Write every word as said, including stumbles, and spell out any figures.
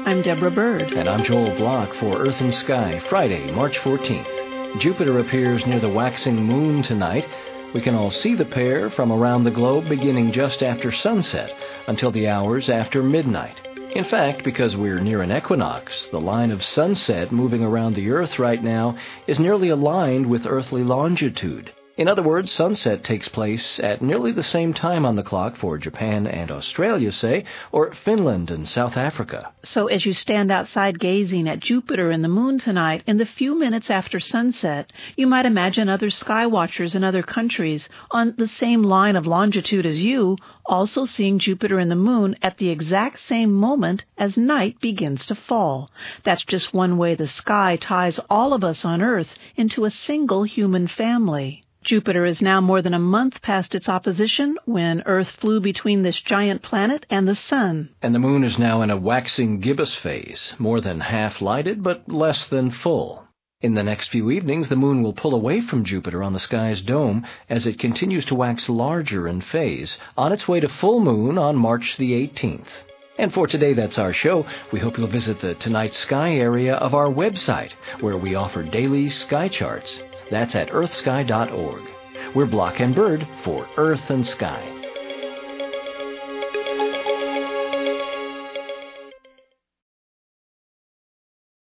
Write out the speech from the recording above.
I'm Deborah Bird. And I'm Joel Block for Earth and Sky, Friday, March fourteenth. Jupiter appears near the waxing moon tonight. We can all see the pair from around the globe beginning just after sunset until the hours after midnight. In fact, because we're near an equinox, the line of sunset moving around the Earth right now is nearly aligned with earthly longitude. In other words, sunset takes place at nearly the same time on the clock for Japan and Australia, say, or Finland and South Africa. So as you stand outside gazing at Jupiter and the moon tonight, in the few minutes after sunset, you might imagine other sky watchers in other countries on the same line of longitude as you, also seeing Jupiter and the moon at the exact same moment as night begins to fall. That's just one way the sky ties all of us on Earth into a single human family. Jupiter is now more than a month past its opposition when Earth flew between this giant planet and the Sun. And the moon is now in a waxing gibbous phase, more than half lighted but less than full. In the next few evenings, the moon will pull away from Jupiter on the sky's dome as it continues to wax larger in phase, on its way to full moon on March the eighteenth. And for today, that's our show. We hope you'll visit the Tonight Sky area of our website, where we offer daily sky charts. That's at earth sky dot org. We're Block and Bird for Earth and Sky.